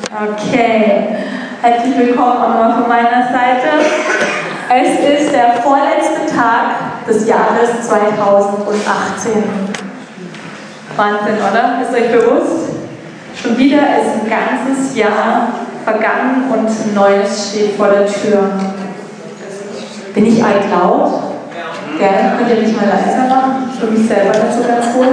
Okay, herzlich willkommen auch nochmal von meiner Seite. Es ist der vorletzte Tag des Jahres 2018. Wahnsinn, oder? Ist euch bewusst? Schon wieder ist ein ganzes Jahr vergangen und ein neues steht vor der Tür. Bin ich altlaut? Gerne, könnt ihr mich mal leiser machen? Für mich selber nicht so ganz gut.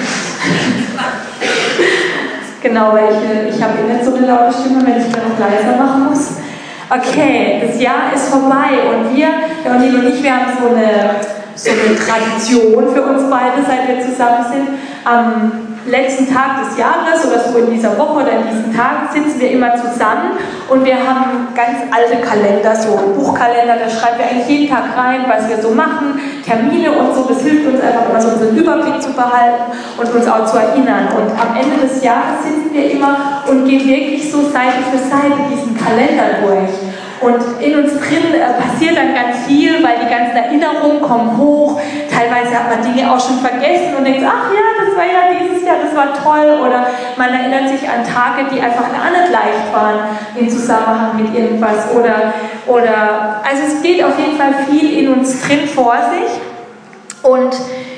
Genau, weil ich habe nicht so eine laute Stimme, wenn ich dann noch leiser machen muss. Okay, das Jahr ist vorbei und wir, der O'Neill und ich, wir haben so eine Tradition für uns beide, seit wir zusammen sind. Am letzten Tag des Jahres oder so in dieser Woche oder in diesen Tagen sitzen wir immer zusammen und wir haben ganz alte Kalender, so einen Buchkalender, da schreiben wir eigentlich jeden Tag rein, was wir so machen, Termine und so. Das hilft uns einfach immer so unseren Überblick zu behalten und uns auch zu erinnern. Und am Ende des Jahres sitzen wir immer und gehen wirklich so Seite für Seite diesen Kalender durch. Und in uns drin passiert dann ganz viel, weil die ganzen Erinnerungen kommen hoch. Teilweise hat man Dinge auch schon vergessen und denkt, ach ja, das war ja dieses Jahr, das war toll. Oder man erinnert sich an Tage, die einfach gar nicht leicht waren im Zusammenhang mit irgendwas. Also es geht auf jeden Fall viel in uns drin vor sich. Und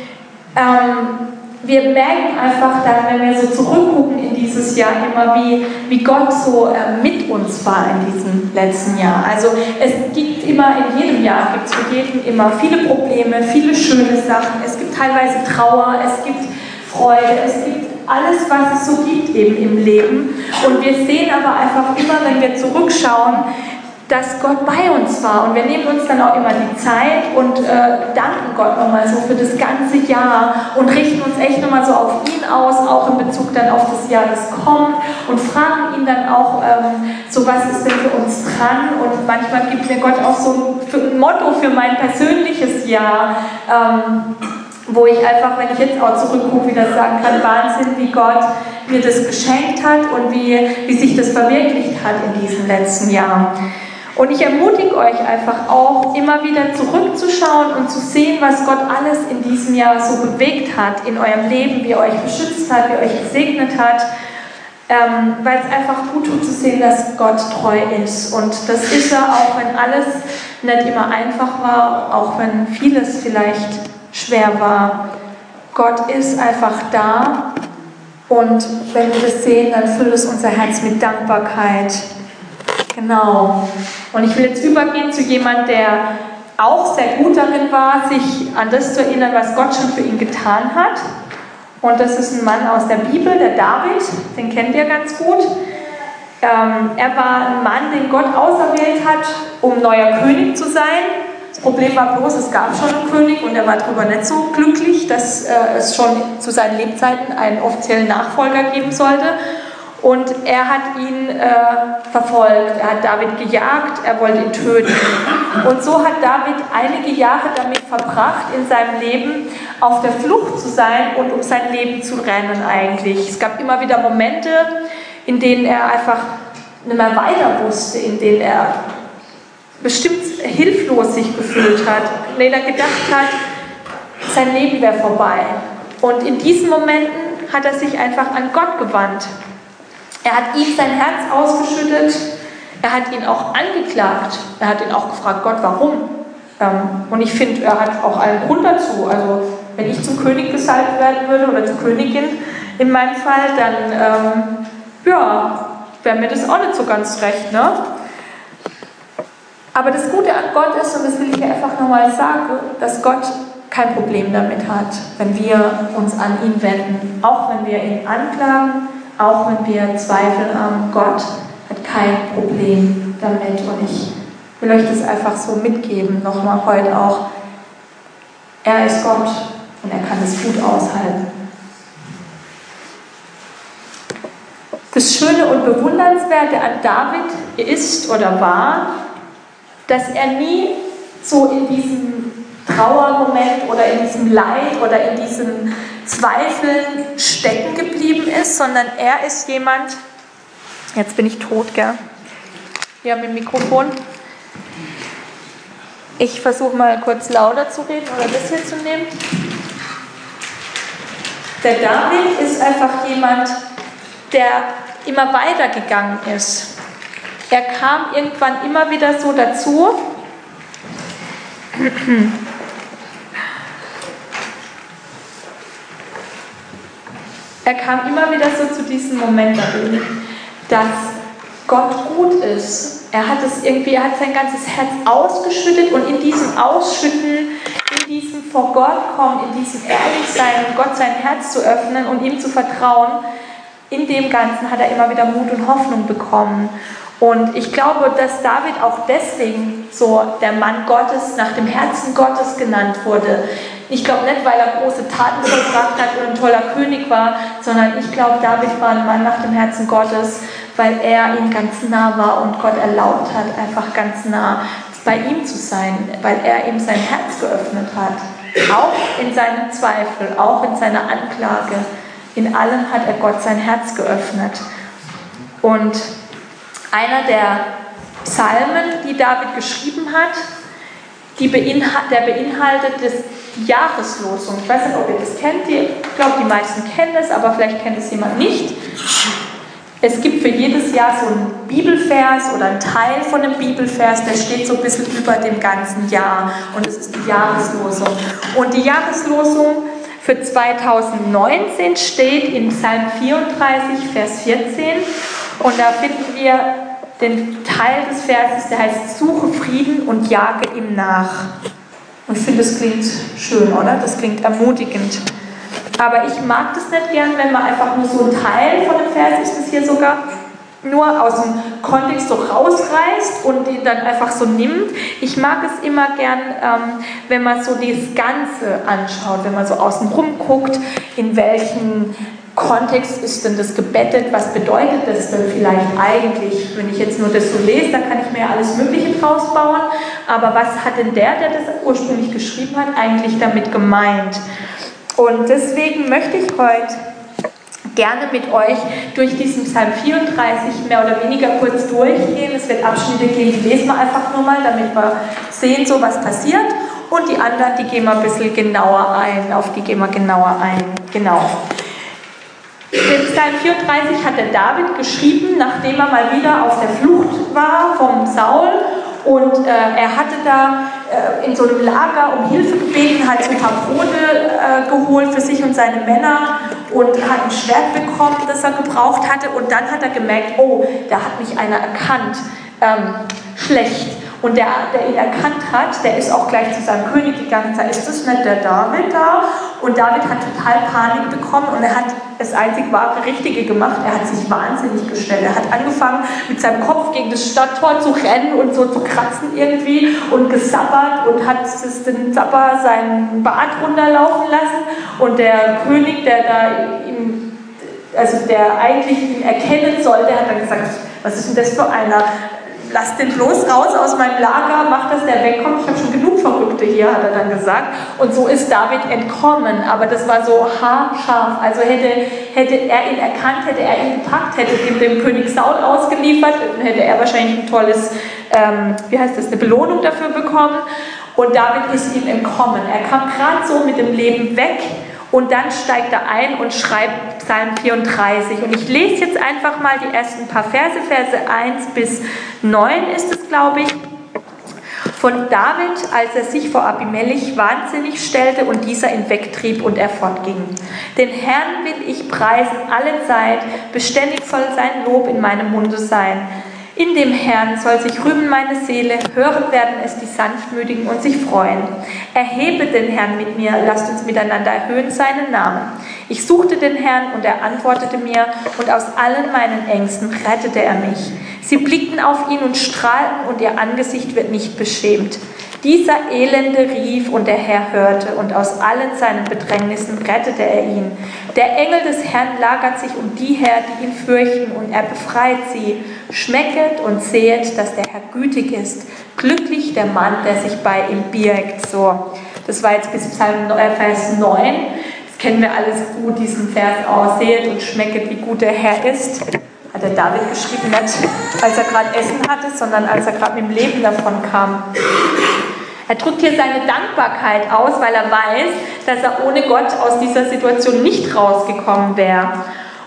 wir merken einfach dann, wenn wir so zurückgucken in dieses Jahr immer, wie Gott so mit uns war in diesem letzten Jahr. Also es gibt immer, in jedem Jahr gibt es für jeden immer viele Probleme, viele schöne Sachen. Es gibt teilweise Trauer, es gibt Freude, es gibt alles, was es so gibt eben im Leben. Und wir sehen aber einfach immer, wenn wir zurückschauen, dass Gott bei uns war. Und wir nehmen uns dann auch immer die Zeit und danken Gott nochmal so für das ganze Jahr und richten uns echt nochmal so auf ihn aus, auch in Bezug dann auf das Jahr, das kommt, und fragen ihn dann auch, so was ist denn für uns dran? Und manchmal gibt mir Gott auch so ein Motto für mein persönliches Jahr, wo ich einfach, wenn ich jetzt auch zurückgucke, wieder sagen kann, Wahnsinn, wie Gott mir das geschenkt hat und wie sich das verwirklicht hat in diesem letzten Jahr. Und ich ermutige euch einfach auch, immer wieder zurückzuschauen und zu sehen, was Gott alles in diesem Jahr so bewegt hat in eurem Leben, wie er euch beschützt hat, wie er euch gesegnet hat, weil es einfach gut tut zu sehen, dass Gott treu ist. Und das ist er, auch wenn alles nicht immer einfach war, auch wenn vieles vielleicht schwer war. Gott ist einfach da, und wenn wir das sehen, dann füllt es unser Herz mit Dankbarkeit. Genau. Und ich will jetzt übergehen zu jemandem, der auch sehr gut darin war, sich an das zu erinnern, was Gott schon für ihn getan hat. Und das ist ein Mann aus der Bibel, der David, den kennt ihr ganz gut. Er war ein Mann, den Gott auserwählt hat, um neuer König zu sein. Das Problem war bloß, es gab schon einen König und er war darüber nicht so glücklich, dass es schon zu seinen Lebzeiten einen offiziellen Nachfolger geben sollte. Und er hat ihn verfolgt, er hat David gejagt, er wollte ihn töten. Und so hat David einige Jahre damit verbracht, in seinem Leben auf der Flucht zu sein und um sein Leben zu rennen eigentlich. Es gab immer wieder Momente, in denen er einfach nicht mehr weiter wusste, in denen er bestimmt hilflos sich gefühlt hat, in denen er gedacht hat, sein Leben wäre vorbei. Und in diesen Momenten hat er sich einfach an Gott gewandt. Er hat ihm sein Herz ausgeschüttet, er hat ihn auch angeklagt, er hat ihn auch gefragt, Gott, warum? Und ich finde, er hat auch einen Grund dazu. Also wenn ich zum König gesalbt werden würde oder zur Königin in meinem Fall, dann wäre mir das auch nicht so ganz recht, ne? Aber das Gute an Gott ist, und das will ich einfach nochmal sagen, dass Gott kein Problem damit hat, wenn wir uns an ihn wenden, auch wenn wir ihn anklagen, auch wenn wir Zweifel haben. Gott hat kein Problem damit, und ich will euch das einfach so mitgeben, nochmal heute auch. Er ist Gott und er kann es gut aushalten. Das Schöne und Bewundernswerte an David ist oder war, dass er nie so in diesem Trauermoment oder in diesem Leid oder in diesen Zweifeln stecken geblieben ist, sondern er ist jemand, jetzt bin ich tot, gell? Hier mit dem Mikrofon. Ich versuche mal kurz lauter zu reden oder das hier zu nehmen. Der David ist einfach jemand, der immer weitergegangen ist. Er kam irgendwann immer wieder so dazu, er kam immer wieder so zu diesem Moment dahin, dass Gott gut ist. Er hat sein ganzes Herz ausgeschüttet und in diesem Ausschütten, in diesem vor Gott kommen, in diesem Ehrlichsein und Gott sein Herz zu öffnen und ihm zu vertrauen, in dem Ganzen hat er immer wieder Mut und Hoffnung bekommen. Und ich glaube, dass David auch deswegen so der Mann Gottes, nach dem Herzen Gottes genannt wurde. Ich glaube nicht, weil er große Taten vollbracht hat und ein toller König war, sondern ich glaube, David war ein Mann nach dem Herzen Gottes, weil er ihm ganz nah war und Gott erlaubt hat, einfach ganz nah bei ihm zu sein, weil er ihm sein Herz geöffnet hat. Auch in seinem Zweifel, auch in seiner Anklage. In allem hat er Gott sein Herz geöffnet. Und einer der Psalmen, die David geschrieben hat, der beinhaltet die Jahreslosung. Ich weiß nicht, ob ihr das kennt. Ich glaube, die meisten kennen es, aber vielleicht kennt es jemand nicht. Es gibt für jedes Jahr so einen Bibelvers oder einen Teil von einem Bibelvers, der steht so ein bisschen über dem ganzen Jahr. Und es ist die Jahreslosung. Und die Jahreslosung für 2019 steht in Psalm 34, Vers 14. Und da finden wir den Teil des Verses, der heißt: Suche Frieden und jage ihm nach. Und ich finde, das klingt schön, oder? Das klingt ermutigend. Aber ich mag das nicht gern, wenn man einfach nur so ein Teil von dem Vers, ist das hier sogar, nur aus dem Kontext so rausreißt und ihn dann einfach so nimmt. Ich mag es immer gern, wenn man so das Ganze anschaut, wenn man so außen rum guckt, in welchen Kontext ist denn das gebettet, was bedeutet das denn vielleicht eigentlich? Wenn ich jetzt nur das so lese, dann kann ich mir ja alles Mögliche draus bauen, aber was hat denn der das ursprünglich geschrieben hat, eigentlich damit gemeint? Und deswegen möchte ich heute gerne mit euch durch diesen Psalm 34 mehr oder weniger kurz durchgehen. Es wird Abschnitte geben, die lesen wir einfach nur mal, damit wir sehen, so was passiert. Und die anderen, die gehen wir ein bisschen genauer ein, auf die gehen wir genauer ein. Genau. Den Psalm 34 hat der David geschrieben, nachdem er mal wieder auf der Flucht war vom Saul. Und er hatte da in so einem Lager um Hilfe gebeten, hat so ein paar Brote geholt für sich und seine Männer und hat ein Schwert bekommen, das er gebraucht hatte. Und dann hat er gemerkt, oh, da hat mich einer erkannt, schlecht. Und der ihn erkannt hat, der ist auch gleich zu seinem König gegangen und sagt: Ist das nicht der David da? Und David hat total Panik bekommen und er hat das einzig wahre Richtige gemacht. Er hat sich wahnsinnig gestellt. Er hat angefangen, mit seinem Kopf gegen das Stadttor zu rennen und so zu kratzen irgendwie und gesabbert und hat den Sabber seinen Bart runterlaufen lassen. Und der König, der eigentlich ihn erkennen sollte, hat dann gesagt: Was ist denn das für einer? Lass den bloß raus aus meinem Lager, mach, dass der wegkommt. Ich habe schon genug Verrückte hier, hat er dann gesagt. Und so ist David entkommen. Aber das war so haarscharf. Also hätte er ihn erkannt, hätte er ihn gepackt, hätte ihm dem König Saul ausgeliefert, dann hätte er wahrscheinlich ein tolles, eine Belohnung dafür bekommen. Und David ist ihm entkommen. Er kam gerade so mit dem Leben weg. Und dann steigt er ein und schreibt Psalm 34. Und ich lese jetzt einfach mal die ersten paar Verse, Verse 1 bis 9 ist es, glaube ich, von David, als er sich vor Abimelech wahnsinnig stellte und dieser ihn wegtrieb und er fortging. Den Herrn will ich preisen alle Zeit, beständig soll sein Lob in meinem Munde sein. In dem Herrn soll sich rühmen meine Seele, hören werden es die Sanftmütigen und sich freuen. Erhebe den Herrn mit mir, lasst uns miteinander erhöhen seinen Namen. Ich suchte den Herrn und er antwortete mir und aus allen meinen Ängsten rettete er mich. Sie blickten auf ihn und strahlten und ihr Angesicht wird nicht beschämt. Dieser Elende rief und der Herr hörte und aus allen seinen Bedrängnissen rettete er ihn. Der Engel des Herrn lagert sich um die her, die ihn fürchten und er befreit sie. Schmecket und sehet, dass der Herr gütig ist. Glücklich der Mann, der sich bei ihm birgt. So, das war jetzt bis Vers 9. Das kennen wir alles gut, diesen Vers aus. Sehet und schmecket, wie gut der Herr ist. Hat der David geschrieben, nicht als er gerade Essen hatte, sondern als er gerade mit dem Leben davon kam. Er drückt hier seine Dankbarkeit aus, weil er weiß, dass er ohne Gott aus dieser Situation nicht rausgekommen wäre.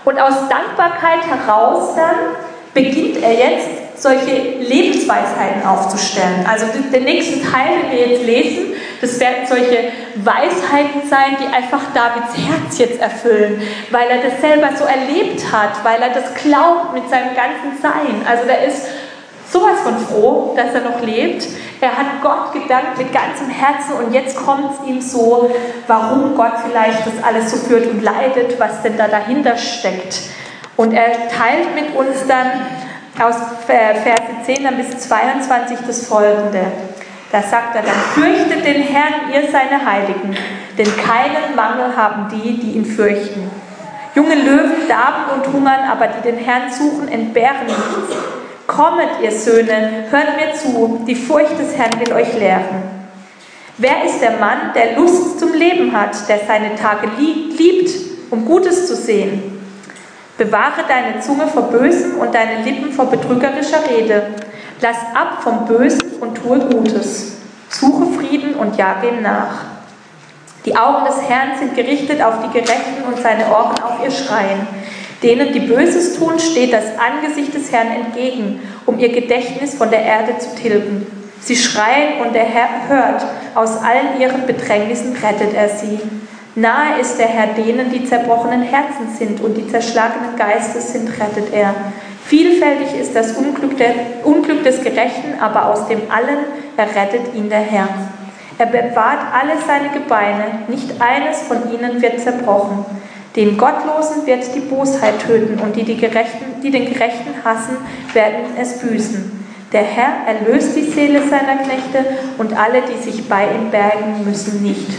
Und aus Dankbarkeit heraus dann beginnt er jetzt, solche Lebensweisheiten aufzustellen. Also den nächsten Teil, den wir jetzt lesen, das werden solche Weisheiten sein, die einfach Davids Herz jetzt erfüllen, weil er das selber so erlebt hat, weil er das glaubt mit seinem ganzen Sein. Also der ist sowas von froh, dass er noch lebt. Er hat Gott gedankt mit ganzem Herzen und jetzt kommt es ihm so, warum Gott vielleicht das alles so führt und leidet, was denn da dahinter steckt. Und er teilt mit uns dann aus Verse 10 dann bis 22 das Folgende. Da sagt er dann: Fürchtet den Herrn, ihr seine Heiligen, denn keinen Mangel haben die, die ihn fürchten. Junge Löwen darben und hungern, aber die den Herrn suchen, entbehren nichts. Kommet, ihr Söhne, hört mir zu, die Furcht des Herrn will euch lehren. Wer ist der Mann, der Lust zum Leben hat, der seine Tage liebt, um Gutes zu sehen? Bewahre deine Zunge vor Bösem und deine Lippen vor betrügerischer Rede. Lass ab vom Bösen und tue Gutes. Suche Frieden und jage ihm nach. Die Augen des Herrn sind gerichtet auf die Gerechten und seine Ohren auf ihr Schreien. Denen, die Böses tun, steht das Angesicht des Herrn entgegen, um ihr Gedächtnis von der Erde zu tilgen. Sie schreien und der Herr hört, aus allen ihren Bedrängnissen rettet er sie. Nahe ist der Herr denen, die zerbrochenen Herzen sind und die zerschlagenen Geistes sind, rettet er. Vielfältig ist das Unglück des Gerechten, aber aus dem Allen errettet ihn der Herr. Er bewahrt alle seine Gebeine, nicht eines von ihnen wird zerbrochen. Den Gottlosen wird die Bosheit töten und die den Gerechten hassen, werden es büßen. Der Herr erlöst die Seele seiner Knechte und alle, die sich bei ihm bergen, müssen nicht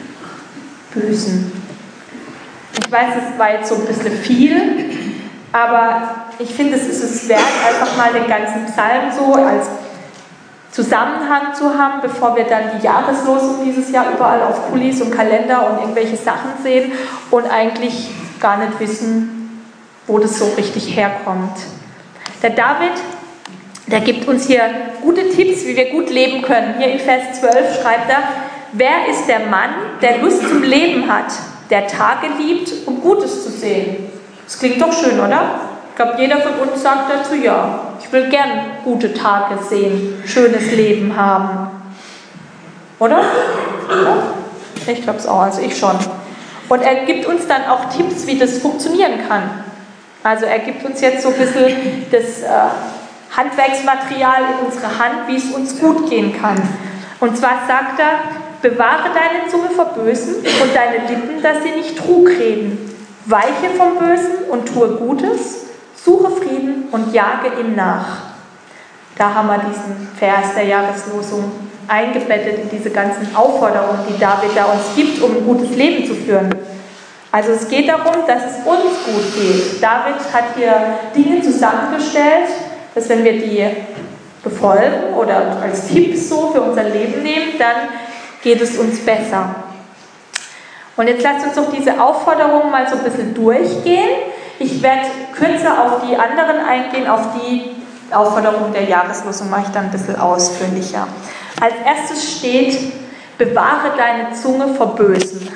büßen. Ich weiß, es war jetzt so ein bisschen viel, aber ich finde, es ist es wert, einfach mal den ganzen Psalm so als Zusammenhang zu haben, bevor wir dann die Jahreslosung dieses Jahr überall auf Kulis und Kalender und irgendwelche Sachen sehen und eigentlich gar nicht wissen, wo das so richtig herkommt. Der David, der gibt uns hier gute Tipps, wie wir gut leben können. Hier in Vers 12 schreibt er: Wer ist der Mann, der Lust zum Leben hat, der Tage liebt, um Gutes zu sehen? Das klingt doch schön, oder? Ich glaube, jeder von uns sagt dazu ja. Ich will gern gute Tage sehen, schönes Leben haben. Oder? Ja? Ich glaube es auch, also ich schon. Und er gibt uns dann auch Tipps, wie das funktionieren kann. Also er gibt uns jetzt so ein bisschen das Handwerksmaterial in unsere Hand, wie es uns gut gehen kann. Und zwar sagt er: Bewahre deine Zunge vor Bösen und deine Lippen, dass sie nicht Trug reden. Weiche vom Bösen und tue Gutes. Suche Frieden und jage ihm nach. Da haben wir diesen Vers der Jahreslosung eingebettet in diese ganzen Aufforderungen, die David da uns gibt, um ein gutes Leben zu führen. Also es geht darum, dass es uns gut geht. David hat hier Dinge zusammengestellt, dass wenn wir die befolgen oder als Tipps so für unser Leben nehmen, dann geht es uns besser. Und jetzt lasst uns doch diese Aufforderungen mal so ein bisschen durchgehen. Ich werde kürzer auf die anderen eingehen, auf die Aufforderung der Jahreslosung mache ich dann ein bisschen ausführlicher. Als erstes steht: Bewahre deine Zunge vor Bösen.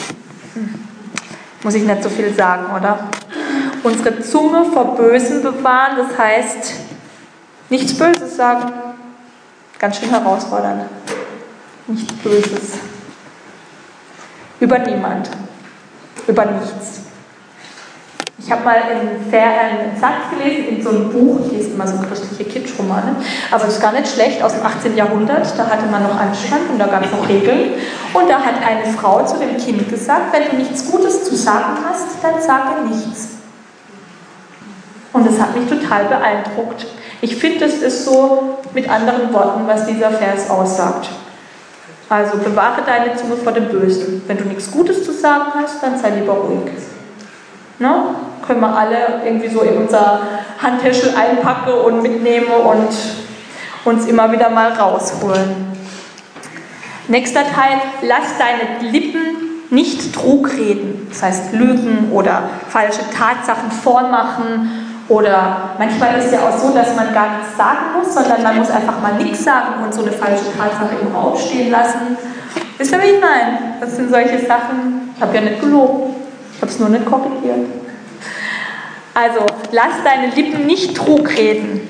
Muss ich nicht so viel sagen, oder? Unsere Zunge vor Bösen bewahren, das heißt, nichts Böses sagen. Ganz schön herausfordernd. Nichts Böses. Über niemand. Über nichts. Ich habe mal einen Satz gelesen in so einem Buch, ich lese immer so christliche Kitschromane, aber das ist gar nicht schlecht, aus dem 18. Jahrhundert, da hatte man noch Anstand und da gab es noch Regeln. Und da hat eine Frau zu dem Kind gesagt: Wenn du nichts Gutes zu sagen hast, dann sage nichts. Und das hat mich total beeindruckt. Ich finde, das ist so mit anderen Worten, was dieser Vers aussagt. Also bewahre deine Zunge vor dem Bösen. Wenn du nichts Gutes zu sagen hast, dann sei lieber ruhig. Ne? Können wir alle irgendwie so in unser Handtäschel einpacken und mitnehmen und uns immer wieder mal rausholen. Nächster Teil: Lass deine Lippen nicht Trug reden. Das heißt lügen oder falsche Tatsachen vormachen. Oder manchmal ist es ja auch so, dass man gar nichts sagen muss, sondern man muss einfach mal nichts sagen und so eine falsche Tatsache im Raum stehen lassen. Wisst ihr, wie ich meine? Das sind solche Sachen. Ich habe ja nicht gelogen. Ich habe es nur nicht korrigiert. Also, lass deine Lippen nicht Trug reden.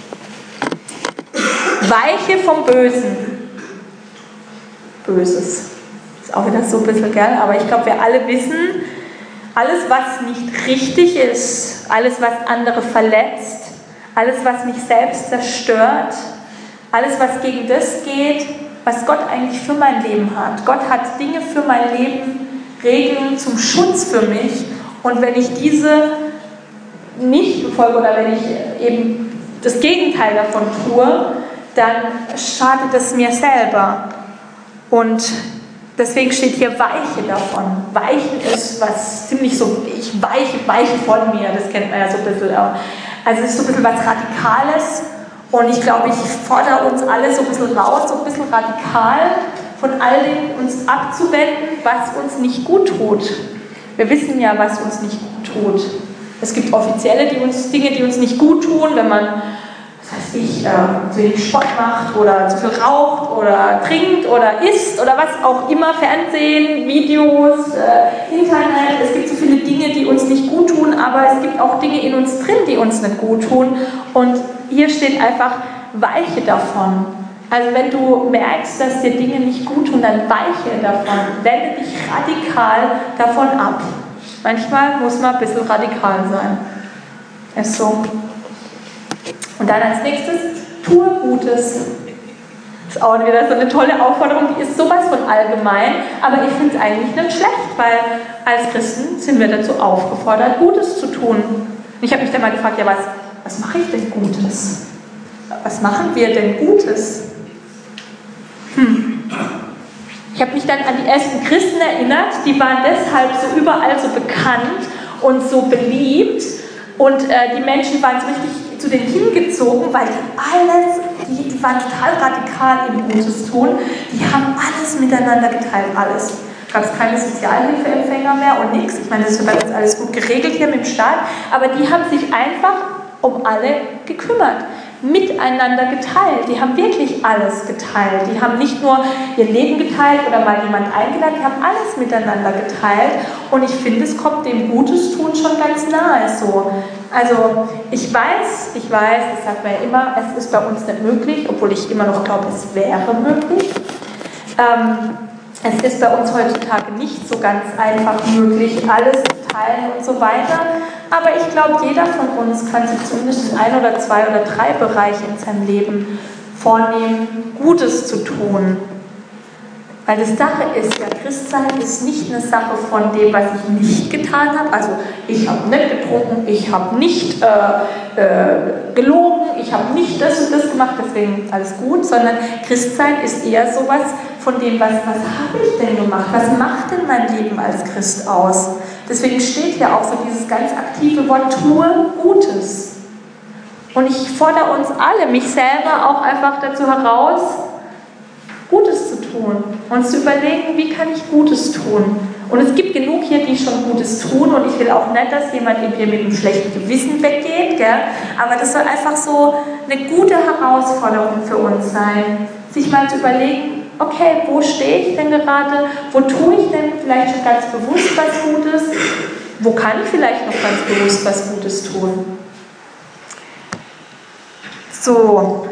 Weiche vom Bösen. Böses. Ist auch wieder so ein bisschen, gell? Aber ich glaube, wir alle wissen, alles, was nicht richtig ist, alles, was andere verletzt, alles, was mich selbst zerstört, alles, was gegen das geht, was Gott eigentlich für mein Leben hat. Gott hat Dinge für mein Leben, Regeln zum Schutz für mich. Und wenn ich diese nicht befolge oder wenn ich eben das Gegenteil davon tue, dann schadet es mir selber. Und deswegen steht hier weiche davon. Weichen ist was ziemlich so, ich weiche von mir, das kennt man ja so ein bisschen. Also es ist so ein bisschen was Radikales. Und ich glaube, ich fordere uns alle so ein bisschen raus, so ein bisschen radikal von all dem uns abzuwenden, was uns nicht gut tut. Wir wissen ja, was uns nicht gut tut. Es gibt offizielle Dinge, die uns nicht gut tun, wenn man, was weiß ich, zu wenig Sport macht oder zu viel raucht oder trinkt oder isst oder was auch immer, Fernsehen, Videos, Internet. Es gibt so viele Dinge, die uns nicht gut tun, aber es gibt auch Dinge in uns drin, die uns nicht gut tun. Und hier steht einfach, weiche davon. Also wenn du merkst, dass dir Dinge nicht gut tun, dann weiche davon. Wende dich radikal davon ab. Manchmal muss man ein bisschen radikal sein. Ist so. Und dann als nächstes, tue Gutes. Das ist auch wieder so eine tolle Aufforderung, die ist sowas von allgemein, aber ich finde es eigentlich nicht schlecht, weil als Christen sind wir dazu aufgefordert, Gutes zu tun. Und ich habe mich dann mal gefragt, ja, was mache ich denn Gutes? Was machen wir denn Gutes? Ich habe mich dann an die ersten Christen erinnert, die waren deshalb so überall so bekannt und so beliebt und die Menschen waren so richtig zu denen hingezogen, weil die waren total radikal im Gutes tun, die haben alles miteinander geteilt, alles. Gab es keine Sozialhilfeempfänger mehr und nichts, ich meine, das ist bei uns alles gut geregelt hier mit dem Staat, aber die haben sich einfach um alle gekümmert. Miteinander geteilt. Die haben wirklich alles geteilt. Die haben nicht nur ihr Leben geteilt oder mal jemand eingeladen, die haben alles miteinander geteilt. Und ich finde, es kommt dem Gutes tun schon ganz nahe so. Also ich weiß, das sagt man ja immer, es ist bei uns nicht möglich, obwohl ich immer noch glaube, es wäre möglich. Es ist bei uns heutzutage nicht so ganz einfach möglich, alles zu teilen und so weiter. Aber ich glaube, jeder von uns kann sich zumindest in 1 oder 2 oder 3 Bereiche in seinem Leben vornehmen, Gutes zu tun. Weil die Sache ist ja, Christsein ist nicht eine Sache von dem, was ich nicht getan habe. Also ich habe nicht getrunken, ich habe nicht gelogen, ich habe nicht das und das gemacht, deswegen alles gut. Sondern Christsein ist eher sowas von dem, was habe ich denn gemacht? Was macht denn mein Leben als Christ aus? Deswegen steht ja auch so dieses ganz aktive Wort, tue Gutes. Und ich fordere uns alle, mich selber auch einfach dazu heraus, Gutes zu tun. Und zu überlegen, wie kann ich Gutes tun? Und es gibt genug hier, die schon Gutes tun. Und ich will auch nicht, dass jemand hier mit einem schlechten Gewissen weggeht. Gell? Aber das soll einfach so eine gute Herausforderung für uns sein, sich mal zu überlegen, okay, wo stehe ich denn gerade? Wo tue ich denn vielleicht schon ganz bewusst was Gutes? Wo kann ich vielleicht noch ganz bewusst was Gutes tun? So,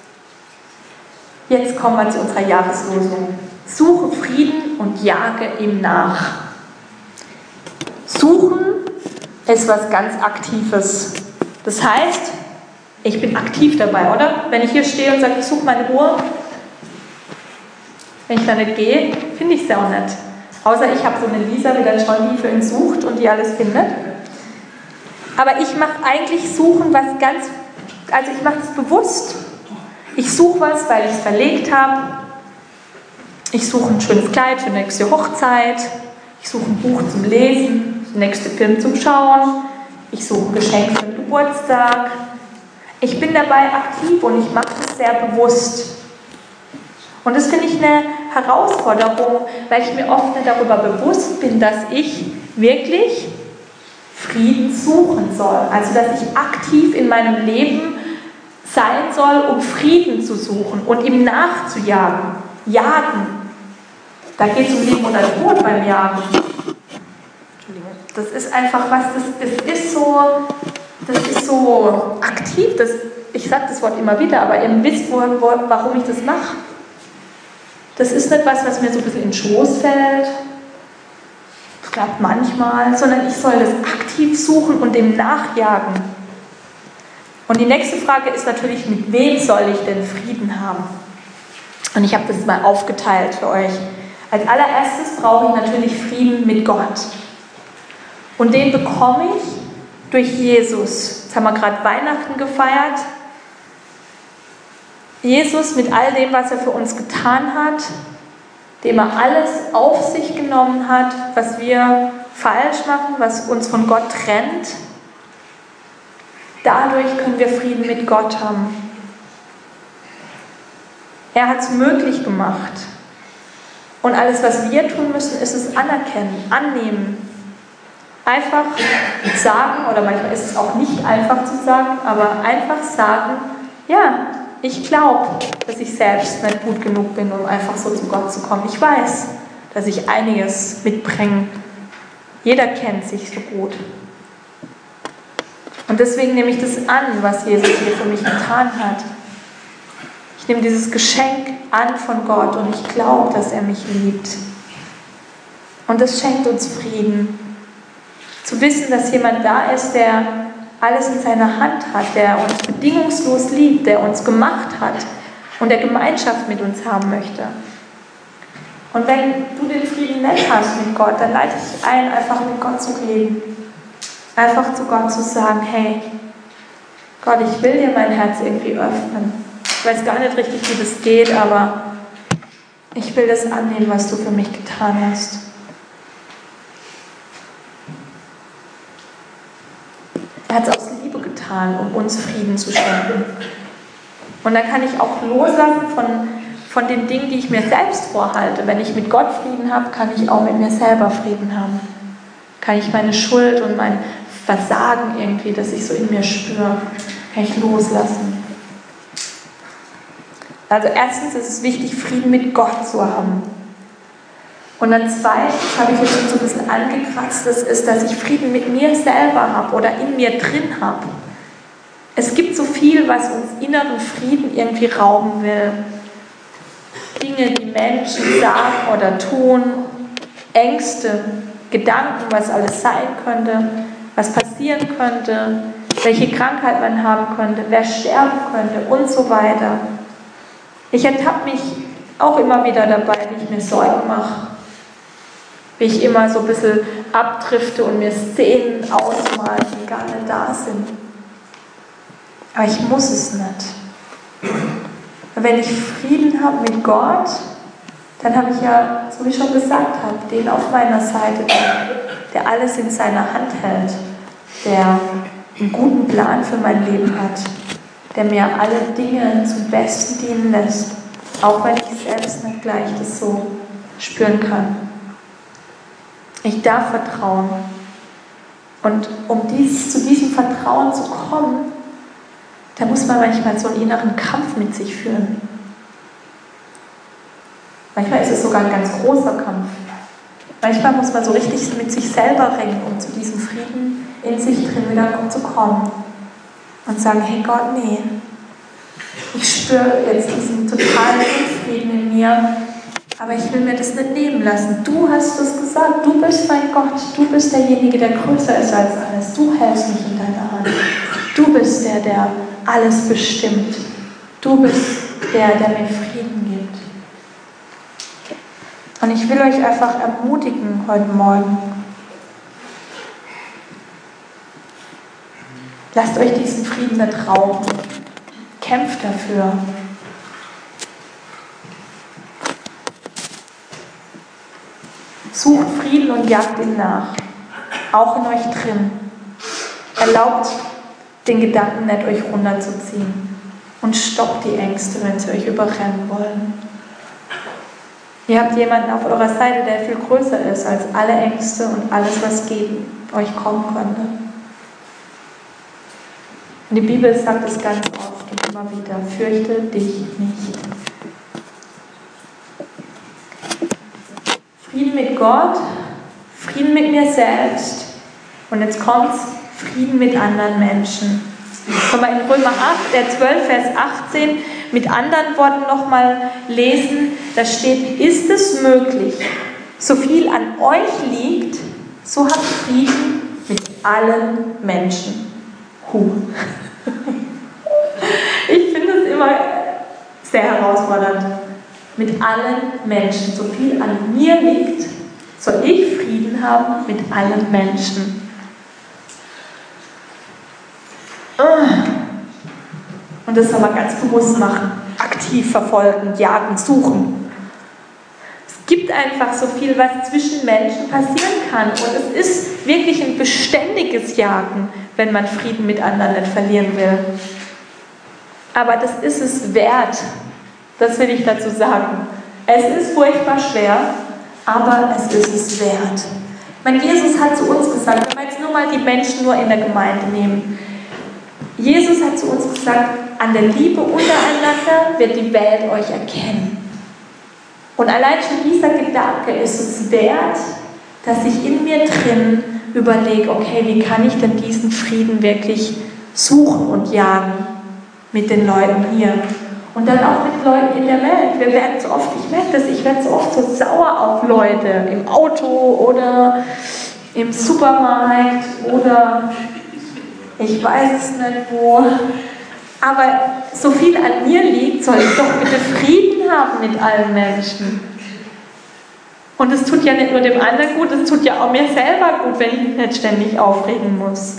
jetzt kommen wir zu unserer Jahreslosung. Suche Frieden und jage ihm nach. Suchen ist was ganz Aktives. Das heißt, ich bin aktiv dabei, oder? Wenn ich hier stehe und sage, ich suche meine Ruhe, wenn ich da nicht gehe, finde ich es ja auch nicht. Außer ich habe so eine Lisa wieder schon, die für ihn sucht und die alles findet. Aber ich mache eigentlich Suchen was ganz, also ich mache es bewusst. Ich suche was, weil ich es verlegt habe. Ich suche ein schönes Kleid für die nächste Hochzeit. Ich suche ein Buch zum Lesen, den nächsten Film zum Schauen. Ich suche ein Geschenk für den Geburtstag. Ich bin dabei aktiv und ich mache es sehr bewusst. Und das finde ich eine Herausforderung, weil ich mir oft nicht darüber bewusst bin, dass ich wirklich Frieden suchen soll. Also dass ich aktiv in meinem Leben sein soll, um Frieden zu suchen und ihm nachzujagen. Jagen. Da geht es um Leben oder Tod beim Jagen. Das ist einfach was, das ist so, das ist so aktiv, ich sage das Wort immer wieder, aber ihr wisst, warum ich das mache. Das ist nicht was mir so ein bisschen in den Schoß fällt, das klappt manchmal, sondern ich soll das aktiv suchen und dem nachjagen. Und die nächste Frage ist natürlich, mit wem soll ich denn Frieden haben? Und ich habe das mal aufgeteilt für euch. Als allererstes brauche ich natürlich Frieden mit Gott. Und den bekomme ich durch Jesus. Jetzt haben wir gerade Weihnachten gefeiert. Jesus mit all dem, was er für uns getan hat, dem er alles auf sich genommen hat, was wir falsch machen, was uns von Gott trennt. Dadurch können wir Frieden mit Gott haben. Er hat es möglich gemacht. Und alles, was wir tun müssen, ist es anerkennen, annehmen. Einfach sagen, oder manchmal ist es auch nicht einfach zu sagen, aber einfach sagen, ja, ich glaube, dass ich selbst nicht gut genug bin, um einfach so zu Gott zu kommen. Ich weiß, dass ich einiges mitbringe. Jeder kennt sich so gut. Und deswegen nehme ich das an, was Jesus hier für mich getan hat. Ich nehme dieses Geschenk an von Gott und ich glaube, dass er mich liebt. Und das schenkt uns Frieden. Zu wissen, dass jemand da ist, der alles in seiner Hand hat, der uns bedingungslos liebt, der uns gemacht hat und der Gemeinschaft mit uns haben möchte. Und wenn du den Frieden nicht hast mit Gott, dann leite ich dich ein, einfach mit Gott zu reden. Einfach zu Gott zu sagen, hey, Gott, ich will dir mein Herz irgendwie öffnen. Ich weiß gar nicht richtig, wie das geht, aber ich will das annehmen, was du für mich getan hast. Er hat es aus Liebe getan, um uns Frieden zu schenken. Und dann kann ich auch loslassen von den Dingen, die ich mir selbst vorhalte. Wenn ich mit Gott Frieden habe, kann ich auch mit mir selber Frieden haben. Kann ich meine Schuld und mein Versagen irgendwie, das ich so in mir spüre, kann ich loslassen. Also erstens ist es wichtig, Frieden mit Gott zu haben. Und dann zweitens, habe ich jetzt schon so ein bisschen angekratzt, das ist, dass ich Frieden mit mir selber habe oder in mir drin habe. Es gibt so viel, was uns inneren Frieden irgendwie rauben will. Dinge, die Menschen sagen oder tun, Ängste, Gedanken, was alles sein könnte, was passieren könnte, welche Krankheit man haben könnte, wer sterben könnte und so weiter. Ich ertappe mich auch immer wieder dabei, wie ich mir Sorgen mache, wie ich immer so ein bisschen abdrifte und mir Szenen ausmale, die gar nicht da sind. Aber ich muss es nicht. Wenn ich Frieden habe mit Gott, dann habe ich ja, so wie ich schon gesagt habe, den auf meiner Seite, der alles in seiner Hand hält, der einen guten Plan für mein Leben hat, der mir alle Dinge zum Besten dienen lässt, auch wenn ich selbst nicht gleich das so spüren kann. Ich darf vertrauen. Und um zu diesem Vertrauen zu kommen, da muss man manchmal so einen inneren Kampf mit sich führen. Manchmal ist es sogar ein ganz großer Kampf. Manchmal muss man so richtig mit sich selber ringen, um zu diesem Frieden in sich drin wieder zu kommen. Und sagen, hey Gott, nee, ich spüre jetzt diesen totalen Unfrieden in mir, aber ich will mir das nicht nehmen lassen. Du hast es gesagt, du bist mein Gott, du bist derjenige, der größer ist als alles. Du hältst mich in deiner Hand. Du bist der alles bestimmt. Du bist der mir Frieden gibt. Und ich will euch einfach ermutigen heute Morgen. Lasst euch diesen Frieden nicht rauben. Kämpft dafür. Sucht Frieden und jagt ihn nach. Auch in euch drin. Erlaubt den Gedanken nicht, euch runterzuziehen. Und stoppt die Ängste, wenn sie euch überrennen wollen. Ihr habt jemanden auf eurer Seite, der viel größer ist als alle Ängste und alles, was gegen euch kommen könnte. Und die Bibel sagt es ganz oft und immer wieder, fürchte dich nicht. Frieden mit Gott, Frieden mit mir selbst und jetzt kommt's, Frieden mit anderen Menschen. Wenn wir in Römer 12, Vers 18 mit anderen Worten nochmal lesen, da steht, ist es möglich, so viel an euch liegt, so habt Frieden mit allen Menschen. Ich finde es immer sehr herausfordernd. Mit allen Menschen. So viel an mir liegt, soll ich Frieden haben mit allen Menschen. Und das soll man ganz bewusst machen. Aktiv verfolgen, jagen, suchen. Es gibt einfach so viel, was zwischen Menschen passieren kann. Und es ist wirklich ein beständiges Jagen, wenn man Frieden mit anderen nicht verlieren will. Aber das ist es wert. Das will ich dazu sagen. Es ist furchtbar schwer, aber es ist es wert. Jesus hat zu uns gesagt, wenn wir jetzt nur mal die Menschen nur in der Gemeinde nehmen. Jesus hat zu uns gesagt, an der Liebe untereinander wird die Welt euch erkennen. Und allein schon dieser Gedanke ist es wert, dass ich in mir drin überlege, okay, wie kann ich denn diesen Frieden wirklich suchen und jagen mit den Leuten hier? Und dann auch mit Leuten in der Welt. Wir werden so oft, ich merke das, ich werde so oft so sauer auf Leute im Auto oder im Supermarkt oder ich weiß es nicht wo. Aber so viel an mir liegt, soll ich doch bitte Frieden haben mit allen Menschen. Und es tut ja nicht nur dem anderen gut, es tut ja auch mir selber gut, wenn ich mich nicht ständig aufregen muss.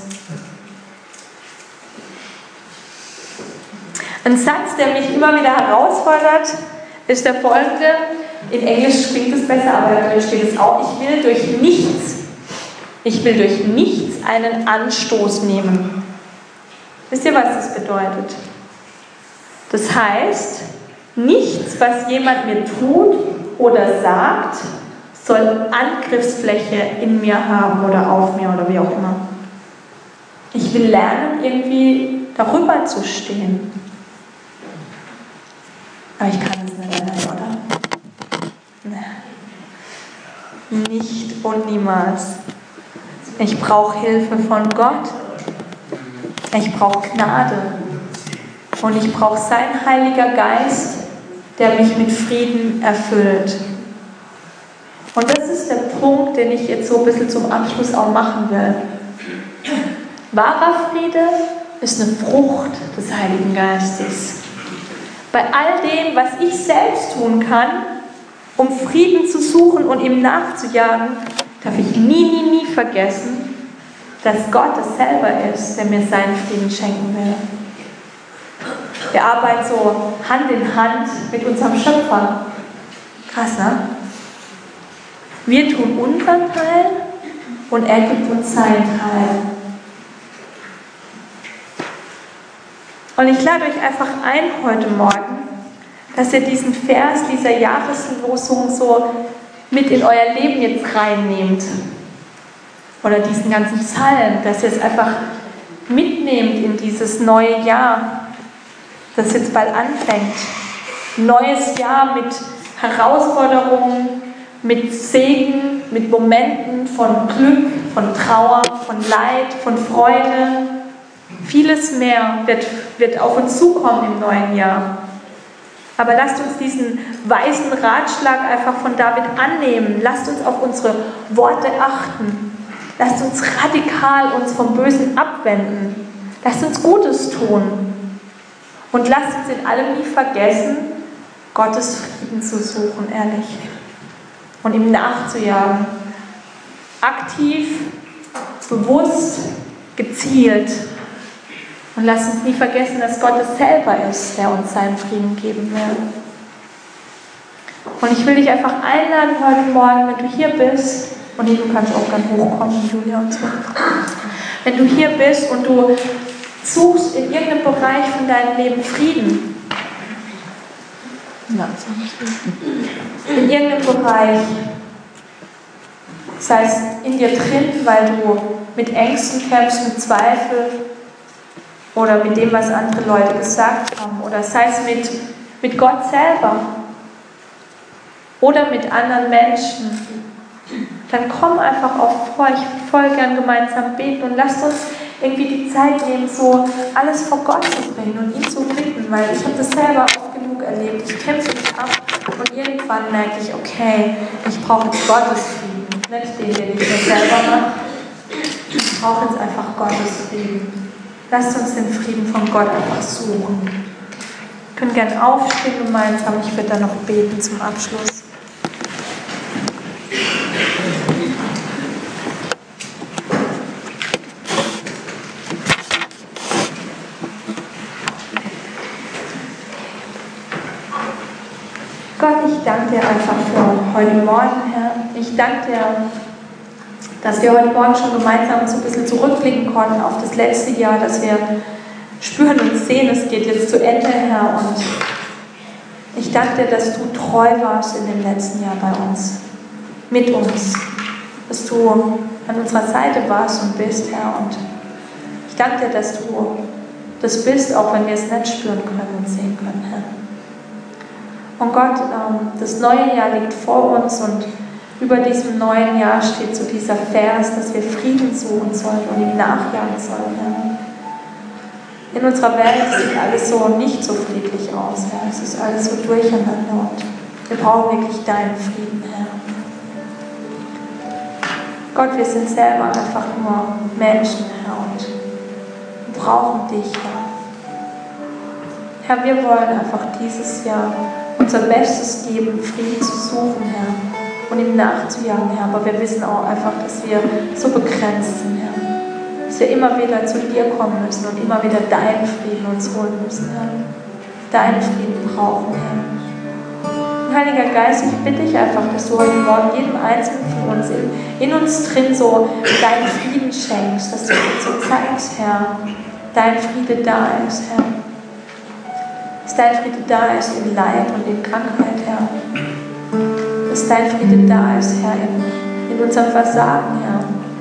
Ein Satz, der mich immer wieder herausfordert, ist der folgende. In Englisch klingt es besser, aber da steht es auch. Ich will durch nichts einen Anstoß nehmen. Wisst ihr, was das bedeutet? Das heißt, nichts, was jemand mir tut oder sagt, soll Angriffsfläche in mir haben oder auf mir oder wie auch immer. Ich will lernen, irgendwie darüber zu stehen. Aber ich kann es nicht allein, oder? Nee. Nicht und niemals. Ich brauche Hilfe von Gott. Ich brauche Gnade. Und ich brauche sein Heiliger Geist, der mich mit Frieden erfüllt. Und das ist der Punkt, den ich jetzt so ein bisschen zum Abschluss auch machen will. Wahrer Friede ist eine Frucht des Heiligen Geistes. Bei all dem, was ich selbst tun kann, um Frieden zu suchen und ihm nachzujagen, darf ich nie vergessen, dass Gott es selber ist, der mir seinen Frieden schenken will. Wir arbeiten so Hand in Hand mit unserem Schöpfer. Krass, ne? Wir tun unseren Teil und er gibt uns seinen Teil. Und ich lade euch einfach ein heute Morgen, dass ihr diesen Vers dieser Jahreslosung so mit in euer Leben jetzt reinnehmt. Oder diesen ganzen Psalm, dass ihr es einfach mitnehmt in dieses neue Jahr, das jetzt bald anfängt. Ein neues Jahr mit Herausforderungen, mit Segen, mit Momenten von Glück, von Trauer, von Leid, von Freude. Vieles mehr wird auf uns zukommen im neuen Jahr. Aber lasst uns diesen weisen Ratschlag einfach von David annehmen. Lasst uns auf unsere Worte achten. Lasst uns radikal uns vom Bösen abwenden. Lasst uns Gutes tun. Und lasst uns in allem nie vergessen, Gottes Frieden zu suchen, ehrlich. Und ihm nachzujagen. Aktiv, bewusst, gezielt. Und lasst uns nie vergessen, dass Gott es selber ist, der uns seinen Frieden geben will. Und ich will dich einfach einladen heute Morgen, wenn du hier bist, und du kannst auch ganz hochkommen, Julia und so. Wenn du hier bist und du suchst in irgendeinem Bereich von deinem Leben Frieden, in irgendeinem Bereich, sei es in dir drin, weil du mit Ängsten kämpfst, mit Zweifel, oder mit dem, was andere Leute gesagt haben. Oder sei es mit Gott selber. Oder mit anderen Menschen. Dann komm einfach auf vor. Ich will voll gern gemeinsam beten. Und lasst uns irgendwie die Zeit nehmen, so alles vor Gott zu bringen und ihn zu bitten, weil ich habe das selber oft genug erlebt. Ich kämpfe mich ab und irgendwann merke ich, okay, ich brauche jetzt Gottes Frieden, nicht den ich mir selber mache. Ich brauche jetzt einfach Gottes Frieden. Lasst uns den Frieden von Gott einfach suchen. Wir können gerne aufstehen gemeinsam. Ich werde dann noch beten zum Abschluss. Gott, ich danke dir einfach für heute Morgen, Herr. Ich danke dir, dass wir heute Morgen schon gemeinsam so ein bisschen zurückblicken konnten auf das letzte Jahr, dass wir spüren und sehen, es geht jetzt zu Ende, Herr. Und ich danke dir, dass du treu warst in dem letzten Jahr bei uns, mit uns, dass du an unserer Seite warst und bist, Herr. Und ich danke dir, dass du das bist, auch wenn wir es nicht spüren können und sehen können, Herr. Und Gott, das neue Jahr liegt vor uns und über diesem neuen Jahr steht so dieser Vers, dass wir Frieden suchen sollen und ihm nachjagen sollen, Herr. In unserer Welt sieht alles so nicht so friedlich aus, Herr. Es ist alles so durcheinander und wir brauchen wirklich deinen Frieden, Herr. Gott, wir sind selber einfach nur Menschen, Herr, und wir brauchen dich, Herr. Herr, wir wollen einfach dieses Jahr unser Bestes geben, Frieden zu suchen, Herr, und ihm nachzujagen, Herr. Aber wir wissen auch einfach, dass wir so begrenzt sind, Herr. Dass wir immer wieder zu dir kommen müssen und immer wieder deinen Frieden uns holen müssen, Herr. Deinen Frieden brauchen, Herr. Heiliger Geist, ich bitte dich einfach, dass du heute Morgen jedem Einzelnen von uns in uns drin so deinen Frieden schenkst, dass du uns so zeigst, Herr, dein Friede da ist, Herr. Dass dein Friede da ist in Leid und in Krankheit, Herr. Dass dein Friede da ist, Herr, in unserem Versagen, Herr.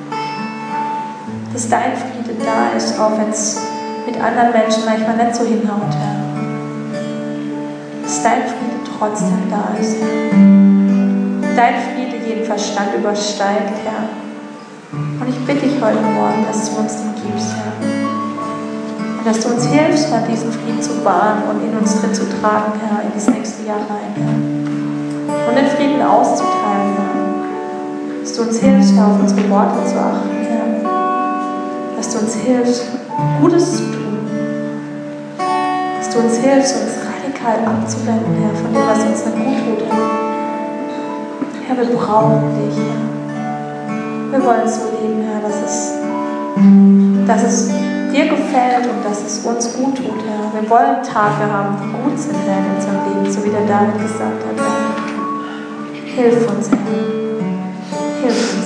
Dass dein Friede da ist, auch wenn es mit anderen Menschen manchmal nicht so hinhaut, Herr. Dass dein Friede trotzdem da ist, Herr. Dein Friede jeden Verstand übersteigt, Herr. Und ich bitte dich heute Morgen, dass du uns den gibst, Herr. Und dass du uns hilfst, Herr, diesen Frieden zu wahren und in uns drin zu tragen, Herr, in das nächste Jahr rein, Herr. Und den Frieden auszuteilen, Herr. Dass du uns hilfst, Herr, auf unsere Worte zu achten, Herr. Dass du uns hilfst, Gutes zu tun. Dass du uns hilfst, uns radikal abzuwenden, Herr, von dem, was uns nicht gut tut, Herr. Herr, wir brauchen dich, Herr. Wir wollen so leben, Herr, dass es dir gefällt und dass es uns gut tut, Herr. Wir wollen Tage haben, die gut sind, Herr, in unserem Leben, so wie der David gesagt hat, Herr. Hilf uns, Herr. Hilf uns.